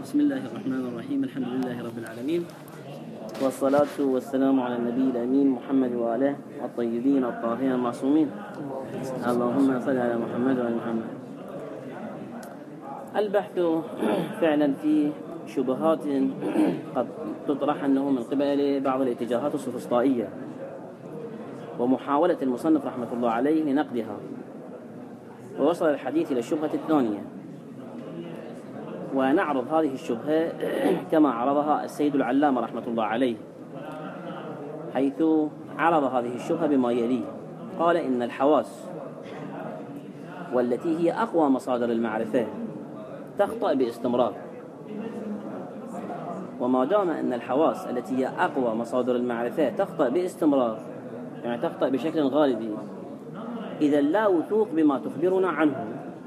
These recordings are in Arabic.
بسم الله الرحمن الرحيم. الحمد لله رب العالمين، والصلاة والسلام على النبي الأمين محمد وآله الطيبين الطاهرين المعصومين. اللهم صل على محمد وعلى محمد. البحث فعلا في شبهات قد تطرح أنه من قبل بعض الاتجاهات السوفسطائية، ومحاولة المصنف رحمة الله عليه لنقدها، ووصل الحديث إلى الشبهة الثانية، ونعرض هذه الشبهة كما عرضها السيد العلامة رحمة الله عليه، حيث عرض هذه الشبهة بما يليه. قال إن الحواس والتي هي أقوى مصادر المعرفة تخطأ باستمرار، وما دام أن الحواس التي هي أقوى مصادر المعرفة تخطأ باستمرار، يعني تخطأ بشكل غالبي، إذا لا وثوق بما تخبرنا عنه،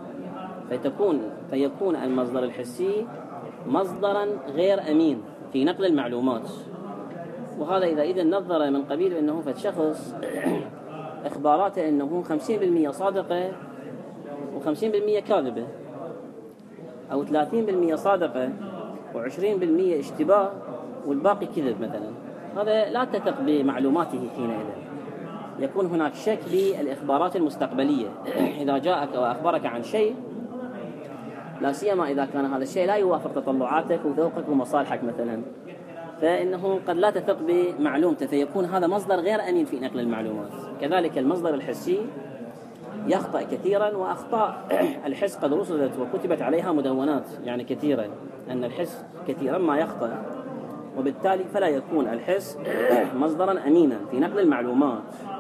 فيكون المصدر الحسي مصدرا غير أمين في نقل المعلومات. وهذا إذا نظر من قبيل أنه فالشخص إخباراته أنه 50% صادقة و50% كاذبة، أو 30% صادقة و20% اشتباه والباقي كذب مثلا، هذا لا تثق بمعلوماته حينئذ. يكون هناك شك بالإخبارات المستقبلية. إذا جاءك وأخبرك عن شيء، لا سيما إذا كان هذا الشيء لا يوافق تطلعاتك وذوقك ومصالحك مثلا، فإنه قد لا تثق بمعلومته، فيكون هذا مصدر غير أمين في نقل المعلومات. كذلك المصدر الحسي يخطأ كثيرا، وأخطاء الحس قد رصدت وكتبت عليها مدونات يعني كثيرا، أن الحس كثيرا ما يخطأ، وبالتالي فلا يكون الحس مصدرا أمينا في نقل المعلومات.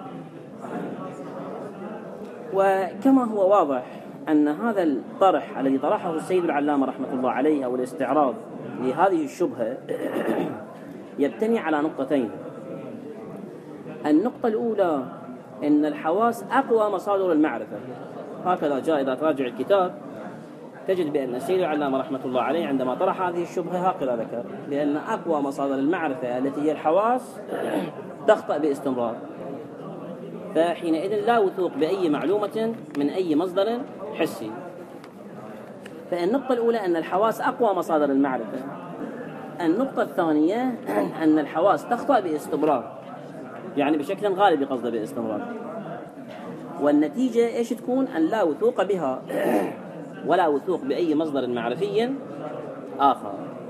وكما هو واضح أن هذا الطرح الذي طرحه السيد العلامة رحمة الله عليه، أو الاستعراض لهذه الشبهة، يبتني على نقطتين. النقطة الأولى أن الحواس أقوى مصادر المعرفة، هكذا جاء. إذا تراجع الكتاب تجد بأن السيد العلامة رحمة الله عليه عندما طرح هذه الشبهة هكذا ذكر، بأن أقوى مصادر المعرفة التي هي الحواس تخطأ باستمرار، فحينئذ لا وثوق بأي معلومة من أي مصدر حسي. فالنقطة الأولى أن الحواس أقوى مصادر المعرفة. النقطة الثانية أن الحواس تخطأ باستمرار، يعني بشكل غالبي، قصده باستمرار، والنتيجة إيش تكون؟ أن لا وثوق بها ولا وثوق بأي مصدر معرفي آخر.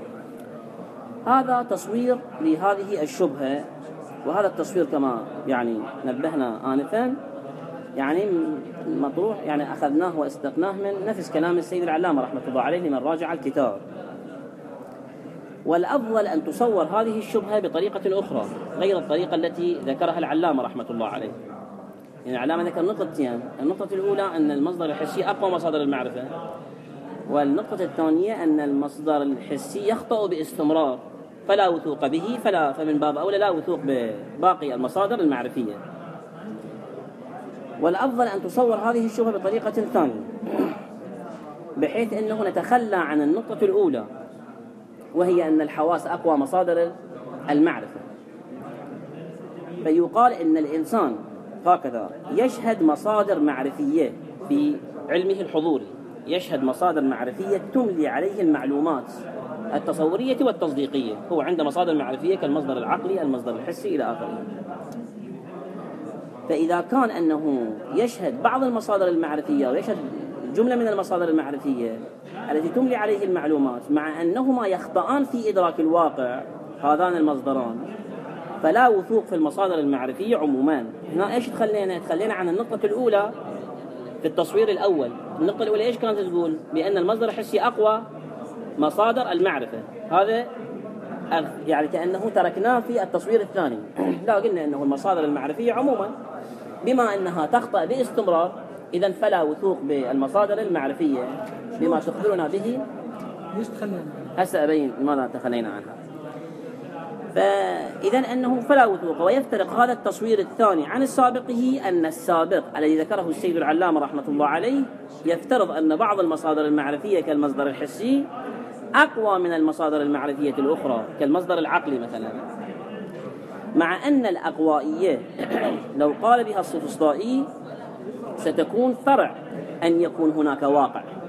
هذا تصوير لهذه الشبهة، وهذا التصوير كما يعني نبهنا آنفا يعني مطروح، يعني أخذناه واستقناه من نفس كلام السيد العلامة رحمة الله عليه لمن راجع الكتاب. والأفضل أن تصور هذه الشبهة بطريقة أخرى غير الطريقة التي ذكرها العلامة رحمة الله عليه. يعني العلامة ذكر نقطتين: النقطة الأولى أن المصدر الحسي أقوى مصادر المعرفة، والنقطة الثانية أن المصدر الحسي يخطأ باستمرار فلا وثوق به، فمن باب أولى لا وثوق بباقي المصادر المعرفية. والأفضل أن تصور هذه الشبهة بطريقة ثانية، بحيث أنه نتخلى عن النقطة الأولى، وهي أن الحواس أقوى مصادر المعرفة. فيقال إن الإنسان هكذا يشهد مصادر معرفية في علمه الحضوري، يشهد مصادر معرفية تملي عليه المعلومات التصورية والتصديقية. هو عنده مصادر معرفية كالمصدر العقلي، المصدر الحسي، إلى آخره. فإذا كان أنه يشهد بعض المصادر المعرفية ويشهد جملة من المصادر المعرفية التي تملي عليه المعلومات، مع أنهما يخطئان في إدراك الواقع، هذان المصدران، فلا وثوق في المصادر المعرفية عموما. هنا إيش تخلينا عن النقطة الأولى في التصوير الأول. النقطة الأولى إيش كانت تقول؟ بأن المصدر الحسي أقوى مصادر المعرفة. هذا يعني كأنه تركناه في التصوير الثاني. لا، قلنا أنه المصادر المعرفية عموما بما أنها تخطأ باستمرار، إذن فلا وثوق بالمصادر المعرفية بما تخبرنا به. هسه أبين لماذا تخلينا عنها. فإذن أنه فلا وثوق. ويفترق هذا التصوير الثاني عن السابقه، أن السابق الذي ذكره السيد العلامة رحمة الله عليه يفترض أن بعض المصادر المعرفية كالمصدر الحسي أقوى من المصادر المعرفية الأخرى كالمصدر العقلي مثلا، مع أن الأقوائية لو قال بها السوفسطائي ستكون فرع أن يكون هناك واقع،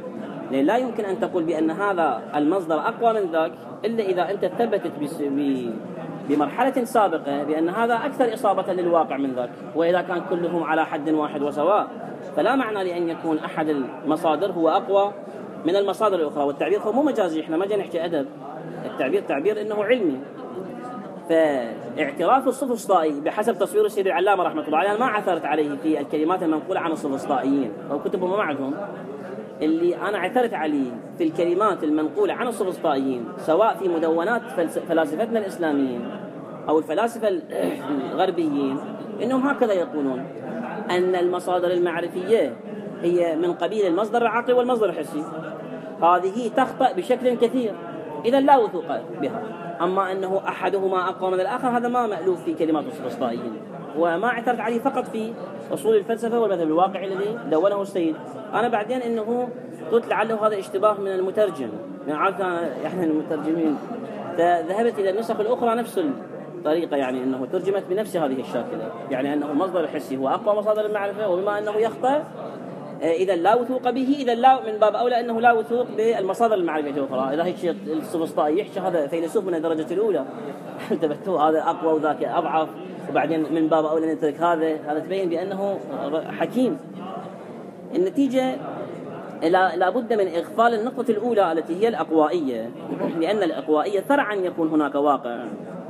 لأن لا يمكن أن تقول بأن هذا المصدر أقوى من ذاك إلا إذا أنت ثبتت بمرحلة سابقة بأن هذا أكثر إصابة للواقع من ذاك. وإذا كان كلهم على حد واحد وسواء فلا معنى لأن يكون أحد المصادر هو أقوى من المصادر الأخرى. والتعبير هو مو مجازي، إحنا ما جاي نحكي أدب، التعبير تعبير إنه علمي. فاعتراف السفسطائي بحسب تصوير السيد العلامة رحمة الله عليه ما عثرت عليه في الكلمات المنقولة عن السفسطائيين أو كتبهم معهم. اللي أنا عثرت عليه في الكلمات المنقولة عن السفسطائيين سواء في مدونات فلاسفتنا الإسلاميين أو الفلاسفة الغربيين إنهم هكذا يقولون أن المصادر المعرفية هي من قبيل المصدر العقلي والمصدر الحسي. هذه تخطأ بشكل كثير، إذا لا وثوق بها. أما أنه أحدهما أقوى من الآخر هذا ما مألوف في كلمات السفسطائيين، وما اعترت عليه فقط في أصول الفلسفة والمذهب الواقعي الذي دونه السيد. أنا بعدين إنه قلت لعله هذا اشتباه من المترجم، من عادة يعني المترجمين، فذهبت إلى النسخ الأخرى نفس الطريقة، يعني أنه ترجمت بنفس هذه الشاكلة، يعني أنه المصدر الحسي هو أقوى مصادر المعرفة، وبما أنه يخطأ إذا لا وثوق به، إذا لا من باب أولى أنه لا وثوق بالمصادر المعرفية الأخرى. إذا هيك السفسطائي يحكي هذا فيلسوف من الدرجة الأولى انتبهتوا، هذا أقوى وذاك أضعف، وبعدين من باب أولى نترك هذا تبين بأنه حكيم. النتيجة لا بد من إغفال النقطة الأولى التي هي الأقوائية، لأن الأقوائية ثرعا يكون هناك واقع.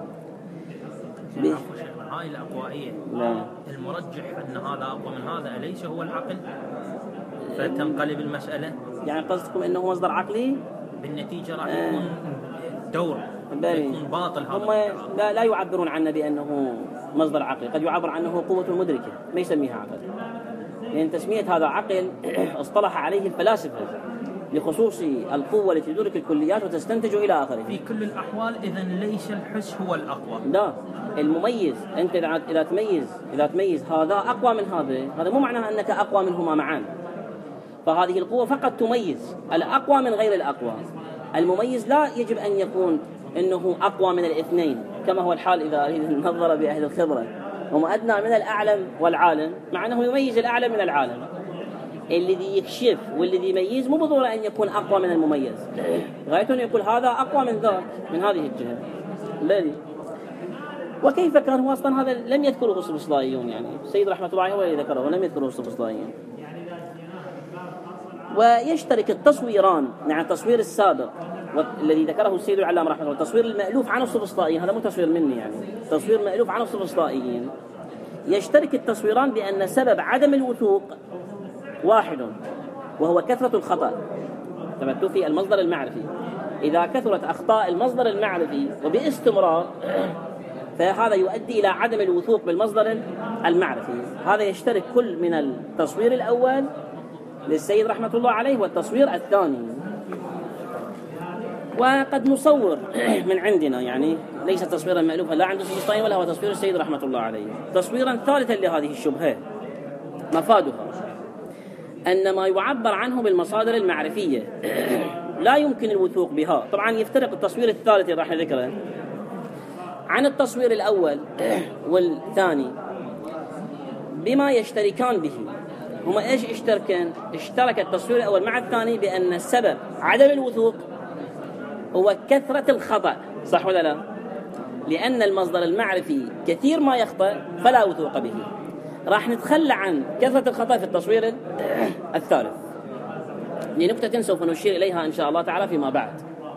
هاي الأقوائية المرجح أن هذا أقوى من هذا أليس هو العقل؟ فتنقلب المسألة، يعني قصدكم أنه مصدر عقلي بالنتيجة راح يكون دور يكون باطل. هم لا يعبرون عنه بأنه مصدر عقلي، قد يعبر عنه قوة مدركة، ما يسميها عقل، لأن تسمية هذا عقل اصطلح عليه الفلاسفة لخصوص القوة التي تدرك الكليات وتستنتج إلى آخره. في كل الأحوال إذن ليس الحس هو الأقوى، لا، المميز. أنت إذا تميز هذا أقوى من هذا مو معناها أنك أقوى منهما معا، فهذه القوة فقط تميز الأقوى من غير الأقوى. المميز لا يجب أن يكون أنه أقوى من الاثنين كما هو الحال إذا نظر بأهل الخبرة، هم أدنى من الأعلم والعالم، مع أنه يميز الأعلم من العالم. الذي يكشف والذي يميز مو بالضرورة أن يكون أقوى من المميز، غايته أن يقول هذا أقوى من ذاك من هذه الجهة. بلي وكيف كان هو أصلا هذا لم يذكره السفسطائيون، يعني السيد رحمة الله عليه هو الذي ذكره ولم يذكره السفسطائيون. ويشترك التصويران، يعني التصوير السابق الذي ذكره السيد العلامة رحمه الله، التصوير المألوف عن السفسطائيين، هذا مو تصوير مني، يعني تصوير مألوف عن السفسطائيين، يشترك التصويران بأن سبب عدم الوثوق واحد، وهو كثرة الخطأ. تبتو في المصدر المعرفي، إذا كثرت أخطاء المصدر المعرفي وباستمرار فهذا يؤدي إلى عدم الوثوق بالمصدر المعرفي. هذا يشترك كل من التصوير الأول للسيد رحمة الله عليه والتصوير الثاني. وقد نصور من عندنا، يعني ليس تصويرا مألوفا لا عند السفسطائيين ولا هو تصوير السيد رحمة الله عليه، تصويرا ثالثا لهذه الشبهة. مفادها أن ما يعبر عنه بالمصادر المعرفية لا يمكن الوثوق بها. طبعا يفترق التصوير الثالث اللي راح نذكره عن التصوير الأول والثاني بما يشتركان به. هما إيش اشتركان؟ اشترك التصوير الأول مع الثاني بأن السبب عدم الوثوق هو كثرة الخطأ، صح ولا لا؟ لأن المصدر المعرفي كثير ما يخطأ فلا وثوق به. راح نتخلى عن كثرة الخطأ في التصوير الثالث لنقطة سوف نشير إليها إن شاء الله تعالى فيما بعد.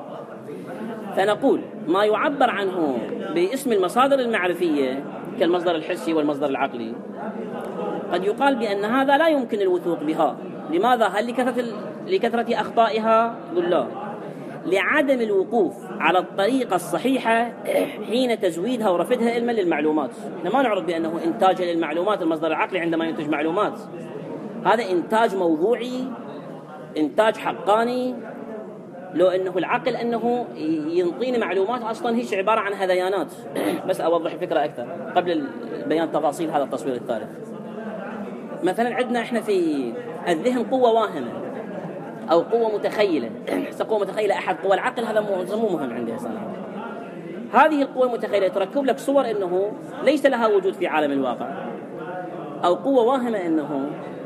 فنقول ما يعبر عنه باسم المصادر المعرفية كالمصدر الحسي والمصدر العقلي قد يقال بأن هذا لا يمكن الوثوق بها. لماذا؟ هل لكثرة أخطائها؟ قل لا، لعدم الوقوف على الطريقة الصحيحة حين تزويدها ورفدها علما للمعلومات. ما نعرف بأنه إنتاج للمعلومات المصدر العقلي عندما ينتج معلومات، هذا إنتاج موضوعي، إنتاج حقاني. لو أنه العقل أنه ينطيني معلومات أصلا هيش عبارة عن هذيانات. بس أوضح الفكرة أكثر قبل بيان تفاصيل هذا التصوير الثالث. مثلا عندنا إحنا في الذهن قوة واهمة أو قوة متخيلة. قوة متخيلة أحد قوى العقل، هذا مو مهم عندي أصلا. هذه القوة المتخيلة تركب لك صور أنه ليس لها وجود في عالم الواقع، أو قوة واهمة أنه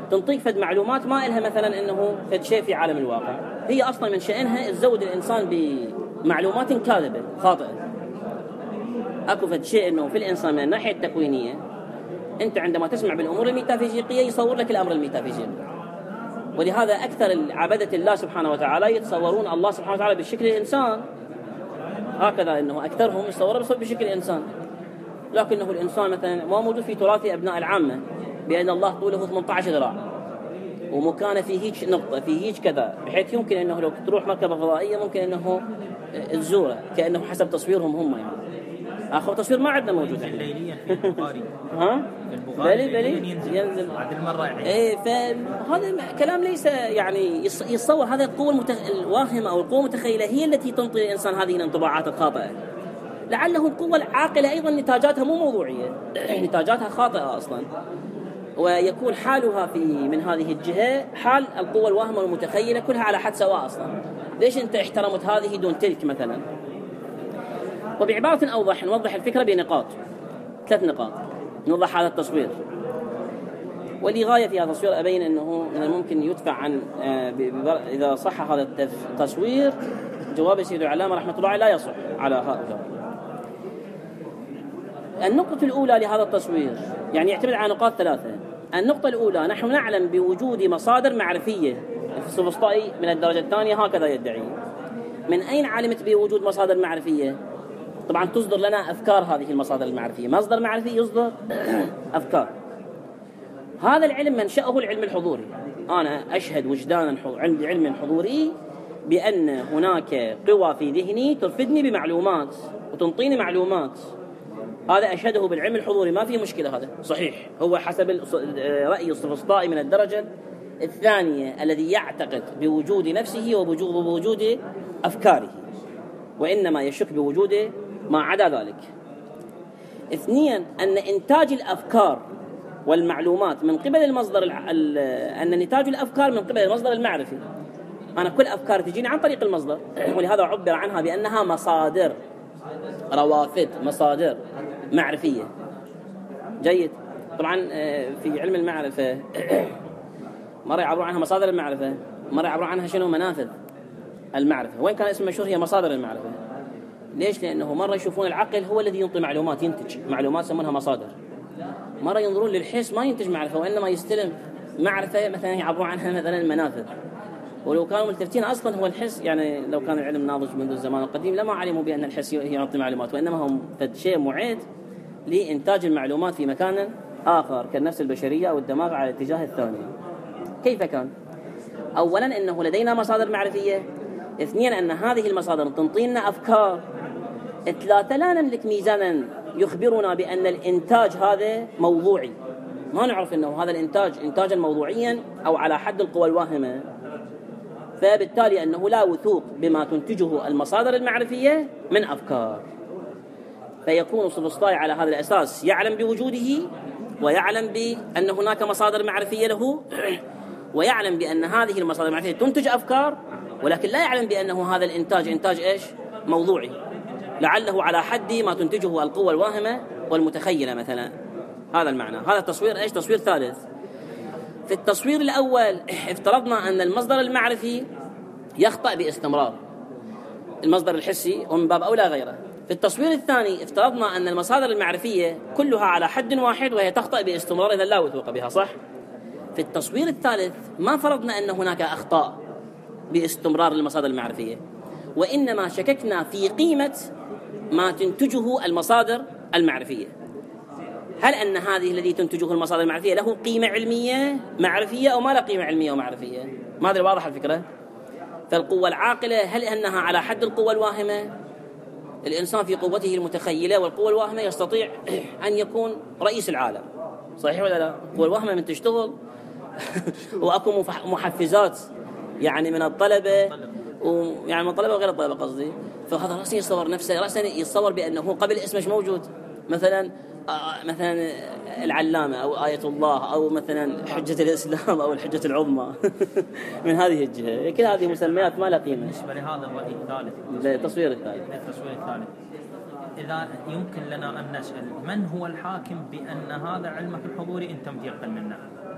تنطيك فد معلومات ما إلها مثلا إنه فد شيء في عالم الواقع. هي أصلا من شأنها تزود الإنسان بمعلومات كاذبة خاطئة. أكو فد شيء إنه في الإنسان من الناحية التكوينية، أنت عندما تسمع بالأمور الميتافيزيقية يصور لك الأمر الميتافيزيقي، ولهذا أكثر عبدة الله سبحانه وتعالى يتصورون الله سبحانه وتعالى بشكل الإنسان، هكذا إنه أكثرهم يتصورون بشكل الإنسان. لكنه الإنسان مثلا ما موجود في تراث أبناء العامة بأن الله طوله 18 ذراع ومكانه في هيك نقطة في هيك كذا، بحيث يمكن أنه لو تروح مركبة فضائية ممكن أنه تزوره كأنه حسب تصويرهم هم يعني. آخر تصوير ما عندنا موجود ليليا في البخاري. ها؟ بلي ينزل بعد المرة يعيد. إيه، فهذا كلام ليس يعني يتصور هذه القوة الواهمة أو القوة المتخيلة هي التي تنطي الإنسان هذه الانطباعات الخاطئة. لعله القوة العاقلة أيضا نتاجاتها مو موضوعية، نتاجاتها خاطئة أصلا، ويكون حالها من هذه الجهة حال القوة الواهمة والمتخيلة كلها على حد سواء أصلا. ليش أنت احترمت هذه دون تلك مثلا؟ وبعبارة أوضح نوضح الفكرة بنقاط، 3 نقاط نوضح هذا التصوير. ولغاية في هذا التصوير أبين أنه من الممكن يدفع عن إذا صح هذا التصوير جواب سيد العلامة رحمة الله لا يصح على هؤلاء. النقطة الأولى لهذا التصوير يعني يعتمد على نقاط 3. النقطة الأولى، نحن نعلم بوجود مصادر معرفية. السوفسطائي من الدرجة الثانية هكذا يدعي. من أين علمت بوجود مصادر معرفية؟ طبعا تصدر لنا أفكار هذه المصادر المعرفية. مصدر معرفي يصدر أفكار. هذا العلم منشأه العلم الحضوري. أنا أشهد وجدانا عندي علم حضوري بأن هناك قوى في ذهني ترفدني بمعلومات وتنطيني معلومات. هذا أشهده بالعلم الحضوري، ما في مشكلة، هذا صحيح. هو حسب رأي السوفسطائي من الدرجة الثانية الذي يعتقد بوجود نفسه وبوجود أفكاره، وإنما يشك بوجود ما عدا ذلك. 2 أن إنتاج الأفكار والمعلومات من قبل المصدر أن نتاج الأفكار من قبل المصدر المعرفي. أنا كل أفكار تجيني عن طريق المصدر، ولهذا عبر عنها بأنها مصادر، روافد، مصادر معرفية. جيد. طبعا في علم المعرفة مرة يعبرون عنها مصادر المعرفة، مرة يعبرون عنها شنو؟ منافذ المعرفة. وين كان اسم مشهور هي مصادر المعرفة. ليش؟ لأنه مرة يشوفون العقل هو الذي ينطي معلومات، ينتج معلومات يسمونها مصادر. مرة ينظرون للحس ما ينتج معرفة وإنما يستلم معرفة، مثلا يعبرون عنها مثلا المنافذ. ولو كانوا ملتفتين أصلا هو الحس، يعني لو كان العلم ناضج منذ الزمان القديم لما علموا بأن الحس يعطي معلومات، وإنما هم شيء معد لإنتاج المعلومات في مكان آخر كالنفس البشرية أو الدماغ على الاتجاه الثاني. كيف كان؟ أولا أنه لدينا مصادر معرفية. 2 أن هذه المصادر تنطينا أفكار. 3 لا نملك ميزانا يخبرنا بأن الإنتاج هذا موضوعي، ما نعرف أنه هذا الإنتاج إنتاجا موضوعيا أو على حد القوى الواهمة. فبالتالي أنه لا وثوق بما تنتجه المصادر المعرفية من أفكار. فيكون السوفسطائي على هذا الأساس يعلم بوجوده، ويعلم بأن هناك مصادر معرفية له، ويعلم بأن هذه المصادر المعرفية تنتج أفكار، ولكن لا يعلم بأنه هذا الإنتاج إنتاج إيش؟ موضوعي، لعله على حد ما تنتجه القوى الواهمة والمتخيلة مثلا. هذا المعنى. هذا التصوير إيش؟ تصوير ثالث. في التصوير الأول افترضنا أن المصدر المعرفي يخطأ باستمرار، المصدر الحسي ومن باب أولى غيره. في التصوير الثاني افترضنا أن المصادر المعرفية كلها على حد واحد وهي تخطأ باستمرار إذا لا وثوق بها، صح؟ في التصوير الثالث ما فرضنا أن هناك أخطاء باستمرار المصادر المعرفية، وإنما شككنا في قيمة ما تنتجه المصادر المعرفية. هل أن هذه الذي تنتجه المصادر المعرفية له قيمة علمية معرفية أو ما له قيمة علمية ومعرفية؟ ما أدري واضح الفكرة؟ فالقوة العاقلة هل أنها على حد القوة الواهمة؟ الإنسان في قوته المتخيلة والقوة الواهمة يستطيع أن يكون رئيس العالم، صحيح ولا لا؟ القوة الواهمة من تشتغل وأكو محفزات يعني من الطلبة، ويعني من الطلبة وغير الطلبة قصدي. فهذا رأسا يصور نفسه، رأسا يتصور بأنه قبل اسمه موجود، مثلا العلامة أو آية الله أو مثلا حجة الإسلام أو الحجة العظمى من هذه الجهة. كل هذه مسميات ما لها قيمة. بالنسبة لهذا الرأي الثالث، التصوير الثالث، إذا يمكن لنا أن نسأل من هو الحاكم بأن هذا علمك الحضوري أنت متيقن منه؟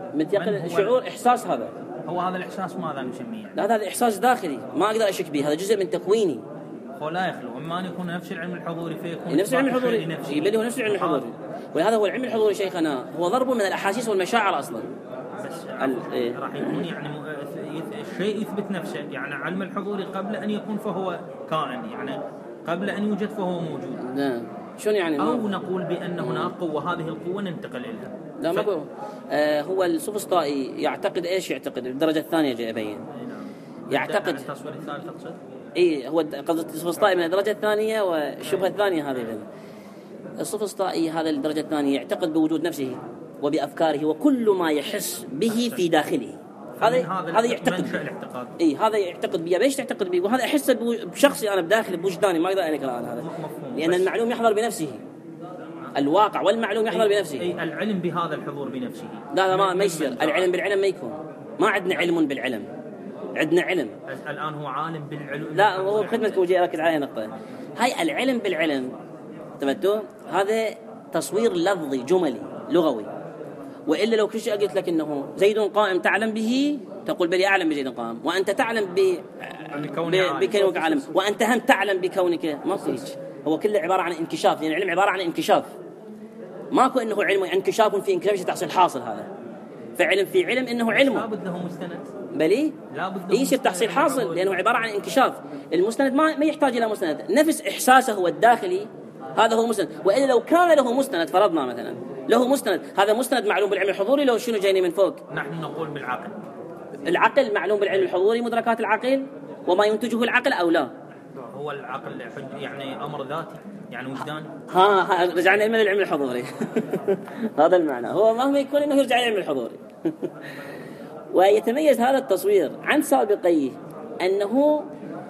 مثل يقين شعور إحساس. هذا هذا الإحساس ماذا نسميه يعني؟ لا هذا إحساس داخلي ما أقدر أشك به، هذا جزء من تكويني. هو لا يخلو إما أن يكون نفس العلم الحضوري فيكون نفس العلم الحضوري بل هو نفس العلم الحضوري. ولهذا هو العلم الحضوري شيخنا هو ضرب من الأحاسيس والمشاعر أصلا. بس راح يكون يعني الشيء يثبت نفسه، يعني علم الحضوري قبل أن يكون فهو كائن، يعني قبل أن يوجد فهو موجود. نعم. شلون يعني؟ أو نقول بأن هناك قوة، هذه القوة ننتقل إليها. لا ما أقول. هو السوفسطائي يعتقد إيش؟ يعتقد الدرجة الثانية جاي أبين. يعتقد التصوير الثالث تقصد؟ هو قصد السوفسطائي من الدرجة الثانية والشبهة الثانية هذه. السوفسطائي هذا الدرجة الثانية يعتقد بوجود نفسه وبأفكاره وكل ما يحس به في داخله. هذا يعتقد الاعتقاد. هذا يعتقد بيه. ليش تعتقد بيه؟ وهذا أحسه بشخصي أنا بداخلي بوجداني، ما أقدر أقول الآن هذا، لأن المعلوم يحضر بنفسه، الواقع والمعلوم يحضر بنفسه. العلم بهذا الحضور بنفسه لا ما يصير. العلم بالعلم ما يكون. ما عندنا علم بالعلم، عندنا علم. الآن هو عالم بالعلم. لا هو بخدمتك وجي أركز على نقطة. هاي العلم بالعلم تمتو هذا تصوير لفظي جملي لغوي. وإلا لو كل شيء قلت لك إنه زيد قائم تعلم به تقول بلي أعلم بزيد قائم، وأنت تعلم بكونك عالم، وأنت هم تعلم بكونك. ما فيش. هو كله عبارة عن انكشاف، يعني العلم عبارة عن انكشاف. ماكو إنه علم انكشاف في انكشاف تحصل حاصل. هذا فعلم في علم إنه علم لابد له مستند. بلي يصير تحصيل حاصل لأنه عبارة عن انكشاف. المستند ما يحتاج إلى مستند، نفس إحساسه هو الداخلي هذا هو مستند. وإلا لو كان له مستند، فرضنا مثلا له مستند، هذا مستند معلوم بالعلم الحضوري لو شنو جايني من فوق؟ نحن نقول بالعقل. العقل معلوم بالعلم الحضوري، مدركات العقل وما ينتجه العقل أو لا؟ هو العقل يعني أمر ذاتي، يعني وجداني. رجعنا إلى العلم الحضوري. هذا المعنى. هو مهما يكون إنه يرجع للعلم الحضوري. ويتميز هذا التصوير عن سابقيه أنه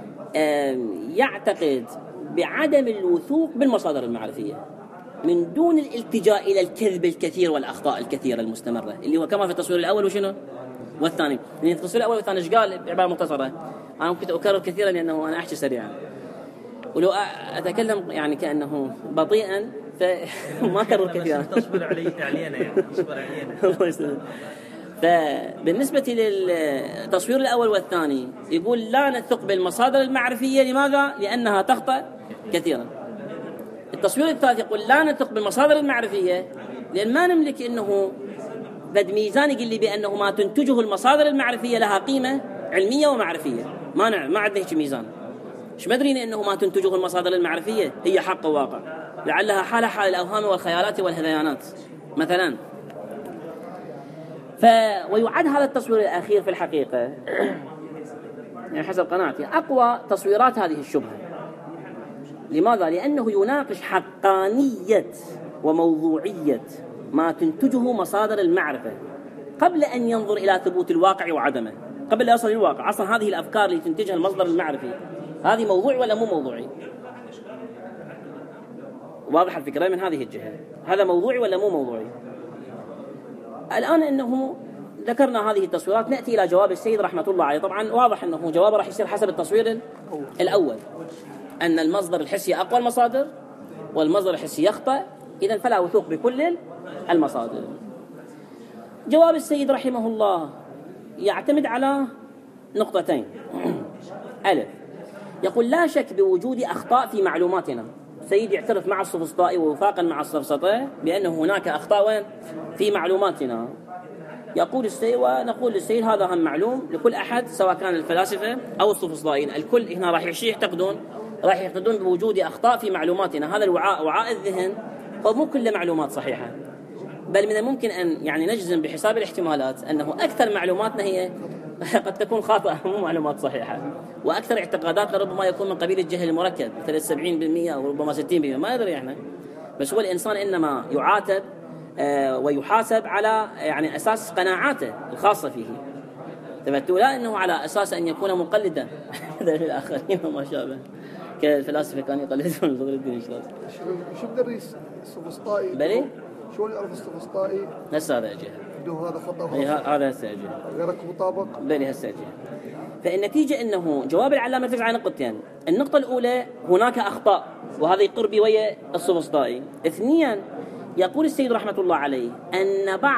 يعتقد بعدم الوثوق بالمصادر المعرفية من دون الالتجاء إلى الكذب الكثير والأخطاء الكثيرة المستمرة، اللي هو كما في التصوير الأول وشنو والثاني. يعني في التصوير الأول والثاني إيش قال بعبارة مختصرة؟ أنا ممكن أكرر كثيرا لأنه أنا أحكي سريعا، ولو أتكلم يعني كأنه بطيئا فما أكرر كثيرا. تصبر علينا يعني تصبر علينا. الله يسلمك. فبالنسبة للتصوير الأول والثاني يقول لا نثق بالمصادر المعرفية. لماذا؟ لأنها تخطأ كثيرا. التصوير الثالث يقول لا نثق بالمصادر المعرفية لأن ما نملك إنه ذا ميزان يقول لي بأنه ما تنتجه المصادر المعرفية لها قيمة علمية ومعرفية. ما عندنا هيك ميزان. مش مدرين إنه ما تنتجه المصادر المعرفية هي حق وواقع، لعلها حال الأوهام والخيالات والهذيانات مثلا. ويعد هذا التصوير الأخير في الحقيقة يعني حسب قناعتي أقوى تصويرات هذه الشبهة. لماذا؟ لأنه يناقش حقانية وموضوعية ما تنتجه مصادر المعرفة قبل أن ينظر إلى ثبوت الواقع وعدمه، قبل لا يصل للواقع. أصلا هذه الأفكار اللي تنتجها المصدر المعرفي هذه موضوعي ولا مو موضوعي؟ واضح الفكرة من هذه الجهة، هذا موضوعي ولا مو موضوعي؟ الآن إنه ذكرنا هذه التصويرات نأتي إلى جواب السيد رحمة الله عليه. طبعا واضح أنه جوابه راح يصير حسب التصوير الأول، أن المصدر الحسي أقوى المصادر والمصدر الحسي يخطأ، إذن فلا وثوق بكل المصادر. جواب السيد رحمه الله يعتمد على نقطتين. ألف، يقول لا شك بوجود أخطاء في معلوماتنا. السيد يعترف مع السوفسطائي ووفاقا مع السفسطة بأن هناك أخطاء في معلوماتنا. يقول السيد ونقول للسيد هذا هم معلوم لكل أحد سواء كان الفلاسفة أو السوفسطائيين، الكل هنا راح يعتقدون بوجود أخطاء في معلوماتنا. هذا الوعاء، وعاء الذهن، هو مو كل معلومات صحيحة، بل من الممكن أن يعني نجزم بحساب الاحتمالات أنه أكثر معلوماتنا هي قد تكون خاطئة مو معلومات صحيحة، وأكثر اعتقاداتنا ربما يكون من قبيل الجهل المركب مثل 70% أو ربما 60%، ما أدري إحنا. بس هو الإنسان إنما يعاتب ويحاسب على يعني أساس قناعاته الخاصة فيه، تبتو لا إنه على أساس أن يكون مقلدا للآخرين وما شابه كالفلاسفة كانوا يقلدون صدر الدين. شو بدرس السوفسطائي؟ بلي شو يعرف السوفسطائي؟ هسه هذا أجه هذا خطأ هذا هسه أجه غيرك مطابق بلي هسه أجه. فالنتيجة أنه جواب العلامة يرتكز على نقطتين. النقطة الأولى هناك أخطاء، وهذا يقر بويا السوفسطائي. اثنيا، يقول السيد رحمة الله عليه أن بعض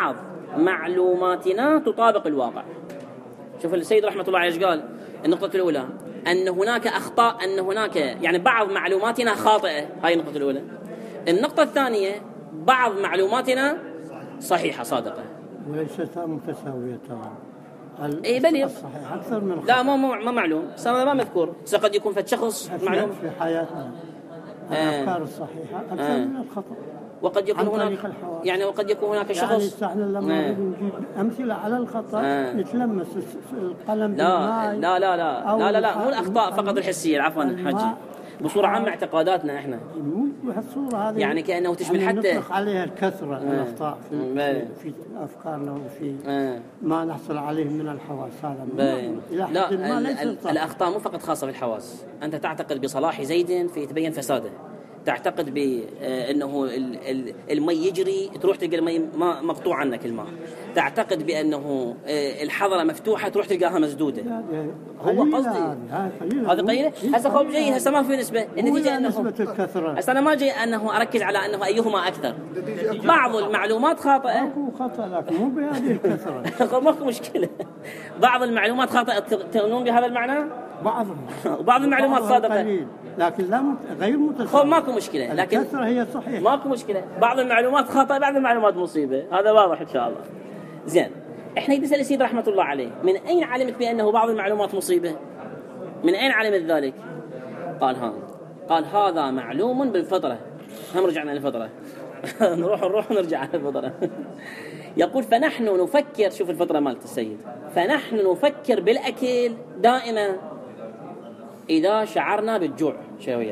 معلوماتنا تطابق الواقع. شوف السيد رحمة الله عليه قال النقطة الأولى أن هناك أخطاء، أن هناك يعني بعض معلوماتنا خاطئة، هاي النقطة الأولى. النقطة الثانية بعض معلوماتنا صحيحة صادقة وليست متساوية طبعا. اي بلي الصحيح أكثر من الخطأ. لا ما معلوم، هذا ما مذكور. قد يكون فد شخص معلوم في حياتنا الأفكار الصحيحة أكثر من الخطأ، وقد يكون هناك يعني وقد يكون هناك شخص يعني لما نجيب أمثلة على الخطأ نتلمس القلم لا لا لا لا لا لا لا مو الأخطاء فقط الحسية، عفوا حجي، بصورة عامة اعتقاداتنا احنا بهالصورة هذه يعني كأنه تشمل حتى نطلق عليها الكثرة الأخطاء في أفكارنا وفي ما نحصل عليه من الحواس. هذا لا الأخطاء مو فقط خاصة بالحواس. أنت تعتقد بصلاح زيد فيتبين فساده، تعتقد بأنه المي يجري تروح تلقى المي مقطوع عنك الماء، تعتقد بأنه الحظرة مفتوحة تروح تلقاها مسدودة. هو قصدي هذا قليلة. هسه خوف جاي هسه ما في نسبة، النتيجة أنه هسه أنا ما جاي أنه أركز على أنه أيهما أكثر. بعض المعلومات خاطئة، مو خطأ لكن مو بهذه الكثرة. ماكو مشكلة. بعض المعلومات خاطئة تؤمنون بهذا المعنى؟ بعض المعلومات صادقة لكن لا غير متساوية. ماكو مشكلة، لكن الكثرة هي صحيحة. ماكو مشكلة. بعض المعلومات خطأ، بعض المعلومات مصيبة، هذا واضح إن شاء الله. زين، إحنا نسأل السيد رحمة الله عليه من أين علمت بأنه بعض المعلومات مصيبة؟ من أين علمت ذلك؟ قال هذا معلوم بالفطرة. هم رجعنا للفطرة. نروح ونرجع على الفطرة. يقول فنحن نفكر، شوف الفطرة مالت السيد، فنحن نفكر بالأكل دائما إذا شعرنا بالجوع شوية،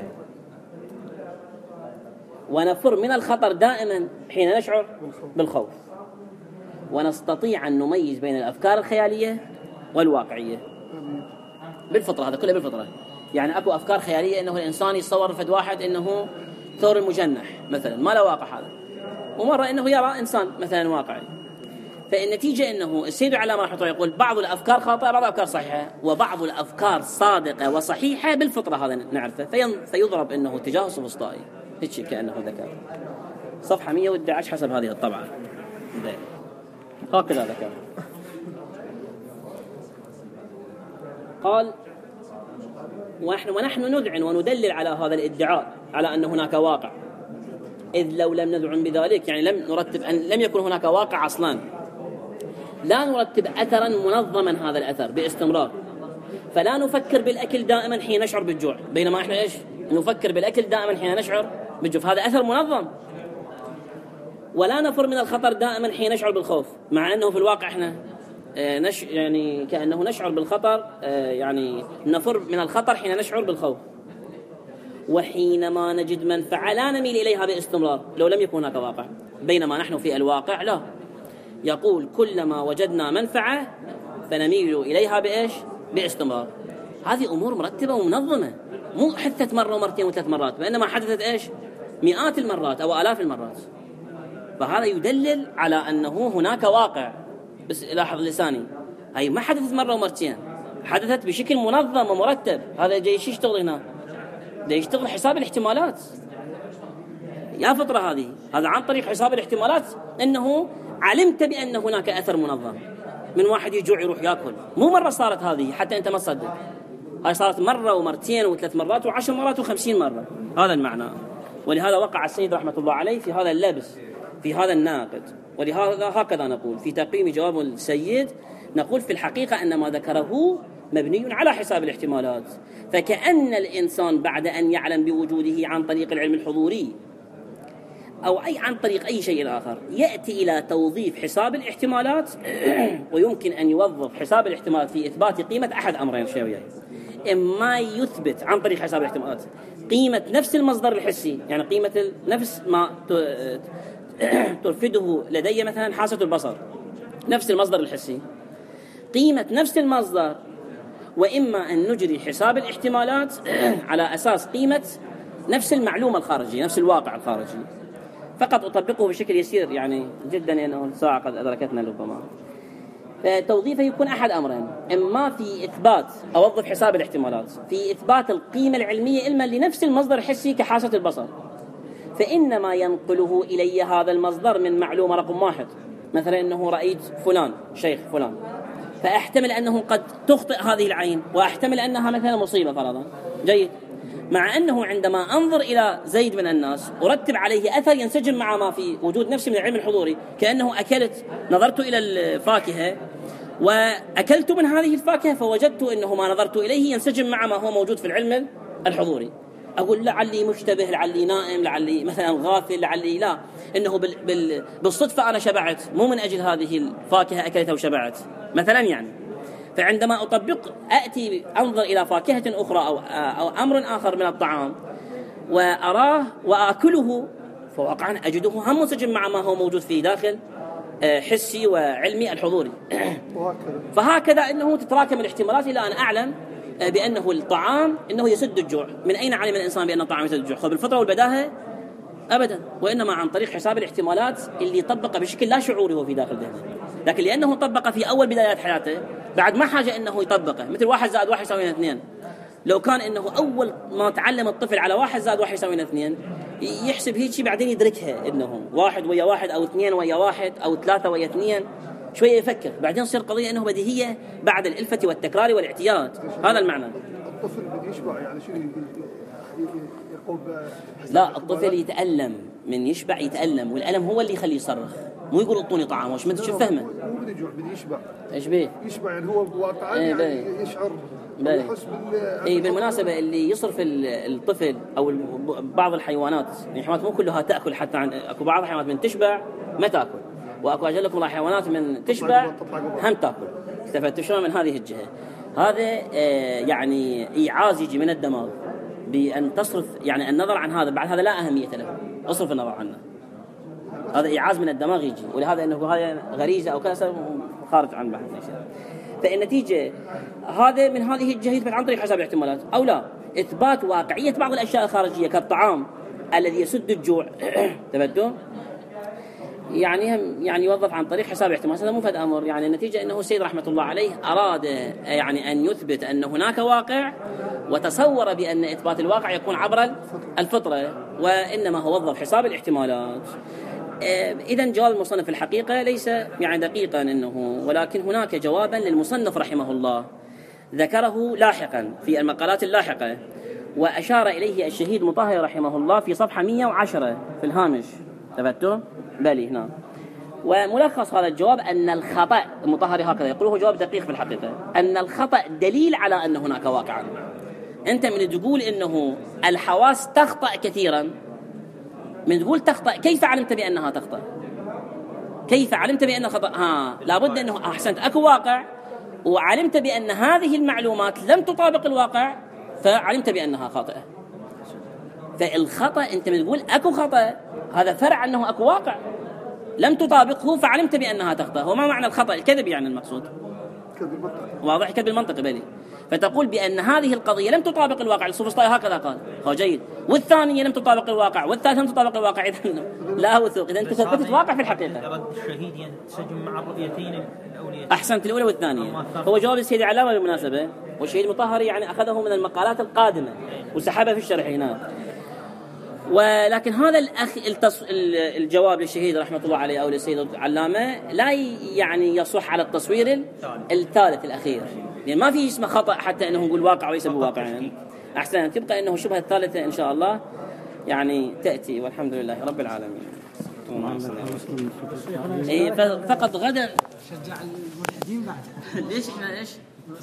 ونفر من الخطر دائما حين نشعر بالخوف، ونستطيع أن نميز بين الأفكار الخيالية والواقعية بالفطرة. هذا كله بالفطرة. يعني أكو أفكار خيالية أنه الإنسان يتصور فد واحد أنه ثور المجنح مثلا، ما له واقع هذا، ومرة أنه يرى إنسان مثلا واقعي. فالنتيجة أنه السيد العلامة رحمه الله يقول بعض الأفكار خاطئة، بعض الأفكار صحيحة، وبعض الأفكار صادقة وصحيحة بالفطرة. هذا نعرفه. فيضرب أنه اتجاه السفسطائي، هيك كأنه ذكر. صفحة 111 حسب هذه الطبعة. هكذا ذكر. قال ونحن نذعن وندلل على هذا الادعاء على أن هناك واقع، إذ لو لم نذعن بذلك يعني لم نرتب أن لم يكن هناك واقع أصلا، لا نرتب أثرا منظما هذا الأثر باستمرار. فلا نفكر بالأكل دائما حين نشعر بالجوع، بينما إحنا إيش نفكر بالأكل دائما حين نشعر بالجوع، هذا أثر منظم. ولا نفر من الخطر دائما حين نشعر بالخوف، مع أنه في الواقع إحنا يعني كأنه نشعر بالخطر، يعني نفر من الخطر حين نشعر بالخوف. وحينما نجد منفعة لا نميل إليها باستمرار لو لم يكن هناك واقع، بينما نحن في الواقع لا. يقول كلما وجدنا منفعة فنميل إليها بإيش؟ باستمرار. هذه أمور مرتبة ومنظمة، مو حدثت مرة ومرتين وثلاث مرات، وإنما حدثت إيش؟ مئات المرات أو آلاف المرات. فهذا يدلل على أنه هناك واقع. بس لاحظ لساني، هاي ما حدثت مرة ومرتين، حدثت بشكل منظم ومرتب. هذا جاي يشتغل هنا، ده يشتغل حساب الاحتمالات يا فطرة هذه. هذا عن طريق حساب الاحتمالات أنه علمت بأن هناك أثر منظم. من واحد يجوع يروح يأكل، مو مرة صارت هذه حتى أنت ما تصدق، هاي صارت مرة ومرتين وثلاث مرات وعشر مرات و50 مرة. هذا المعنى. ولهذا وقع السيد رحمة الله عليه في هذا اللبس، في هذا الناقد. ولهذا هكذا نقول في تقييم جواب السيد، نقول في الحقيقة أن ما ذكره مبني على حساب الاحتمالات. فكأن الإنسان بعد أن يعلم بوجوده عن طريق العلم الحضوري أو عن طريق أي شيء آخر يأتي إلى توظيف حساب الاحتمالات. ويمكن أن يوظف حساب الاحتمالات في إثبات قيمة أحد أمرين شوية: إما يثبت عن طريق حساب الاحتمالات قيمة نفس المصدر الحسي، يعني قيمة نفس ما ترفده لدي مثلا حاسة البصر، نفس المصدر الحسي، قيمة نفس المصدر. وإما أن نجري حساب الاحتمالات على أساس قيمة نفس المعلومة الخارجية، نفس الواقع الخارجي. فقط أطبقه بشكل يسير يعني جدا، لأنه الساعة قد أدركتنا ربما. فتوظيفه يكون أحد أمرين: إما في إثبات أوظف حساب الاحتمالات في إثبات القيمة العلمية علما لنفس المصدر الحسي كحاسة البصر، فإنما ينقله إلي هذا المصدر من معلومة رقم 1 مثلا أنه رأيت فلان شيخ فلان، فأحتمل أنه قد تخطئ هذه العين، وأحتمل أنها مثلا مصيبة فرضا. جيد. مع أنه عندما أنظر إلى زيد من الناس أرتب عليه أثر ينسجم مع ما في وجود نفسي من العلم الحضوري، كأنه أكلت، نظرت إلى الفاكهة وأكلت من هذه الفاكهة فوجدت أنه ما نظرت إليه ينسجم مع ما هو موجود في العلم الحضوري. أقول لعلي مشتبه، لعلي نائم، لعلي مثلا غافل، لعلي لا، إنه بالصدفة أنا شبعت، مو من أجل هذه الفاكهة أكلتها وشبعت مثلا يعني. فعندما أطبق أتي أنظر إلى فاكهة أخرى أو أمر آخر من الطعام وأراه وأكله، فواقعا أجده هم منسجم مع ما هو موجود في داخل حسي وعلمي الحضوري. فهكذا إنه تتراكم الاحتمالات إلى أن أعلم بأنه الطعام إنه يسد الجوع. من أين علم الإنسان بأن الطعام يسد الجوع؟ خب بالفطرة والبداهة؟ أبدا، وإنما عن طريق حساب الاحتمالات اللي طبق بشكل لا شعوري هو في داخل ذهنه، لكن لأنه طبق في أول بدايات حياته بعد ما حاجة إنه يطبقه، مثل 1 زائد 1 يساوي 2. لو كان إنه أول ما تعلم الطفل على 1 زائد 1 يساوي 2 يحسب هيك بعدين يدركها إنه 1 ويا 1 أو 2 ويا 1 أو 3 ويا 2، شوية يفكر، بعدين تصير قضية إنه بديهية بعد الألفة والتكرار والاعتياد. هذا المعنى. الطفل بده يشبع يعني شو يقوم؟ لا، الطفل يتألم، من يشبع يتألم، والألم هو اللي يخليه يصرخ، مو يقول اعطوني طعام. وش انت شو فهمه؟ مو بده يجوع، بده يشبع. ايش بيه؟ يشبع يعني هو واقعا يعني يشعر يحس بالمناسبة اللي يصرف الطفل أو بعض الحيوانات، يعني الحيوانات مو كلها تأكل، حتى اكو بعض الحيوانات من تشبع ما تأكل، واكو أجل لكم حيوانات من تشبع هم تأكل. استفدت شلون من هذه الجهة؟ هذا يعني إيعاز يجي من الدماغ بأن تصرف يعني النظر عن هذا، بعد هذا لا أهمية له، اصرف النظر عنه. هذا إيعاز من الدماغ يجي، ولهذا أنه هذا غريزة أو كذا خارج عن بحث الشيء. فالنتيجة هذا من هذه الجهة يثبت عن طريق حساب الاحتمالات، أو لا إثبات واقعية بعض الأشياء الخارجية كالطعام الذي يسد الجوع. تبدو يعني يوظف عن طريق حساب الاحتمالات. هذا مفاد أمر. يعني النتيجة أنه السيد رحمة الله عليه أراد يعني أن يثبت أن هناك واقع، وتصور بأن إثبات الواقع يكون عبر الفطرة، وإنما هو وظف حساب الاحتمالات. إذن جواب المصنف في الحقيقة ليس يعني دقيقا إنه، ولكن هناك جوابا للمصنف رحمه الله ذكره لاحقا في المقالات اللاحقة، وأشار إليه الشهيد مطهر رحمه الله في صفحة 110 في الهامش. تفتوا؟ بلي هنا. وملخص هذا الجواب أن الخطأ، مطهر هكذا يقوله جواب دقيق في الحقيقة، أن الخطأ دليل على أن هناك واقعا. أنت من تقول إنه الحواس تخطأ كثيرا، من تقول تخطأ، كيف علمت بأنها تخطأ؟ كيف علمت بأنها خطأ؟ لابد أنه أحسنت أكو واقع، وعلمت بأن هذه المعلومات لم تطابق الواقع، فعلمت بأنها خاطئة. فالخطأ أنت من تقول أكو خطأ، هذا فرع أنه أكو واقع لم تطابقه فعلمت بأنها تخطأ. وما معنى الخطأ؟ الكذب يعني المقصود. واضح؟ كذب المنطق بلي. فتقول بأن هذه القضية لم تطابق الواقع. السوفسطائي هكذا قال. هو جيد. والثانية لم تطابق الواقع، والثالثة لم تطابق الواقع. إذن لا وثوق. إذا أنت ثبتت واقع في الحقيقة. رد الشهيد ينسجم مع الرؤيتين الأوليتين. أحسنت، الأولى والثانية. هو جواب السيد علامة بالمناسبة، والشهيد مطهر يعني أخذه من المقالات القادمة وسحبه في الشرح هنا. ولكن هذا الجواب للشهيد رحمة الله عليه أو للسيد العلامة لا يعني يصح على التصوير الثالث الأخير، يعني ما في اسمه خطأ حتى أنه نقول واقع وليس بواقع. يعني أحسن تبقى أنه شبه الثالثة إن شاء الله يعني تأتي، والحمد لله رب العالمين. فقط غدا شجع الملحدين بعد. ليش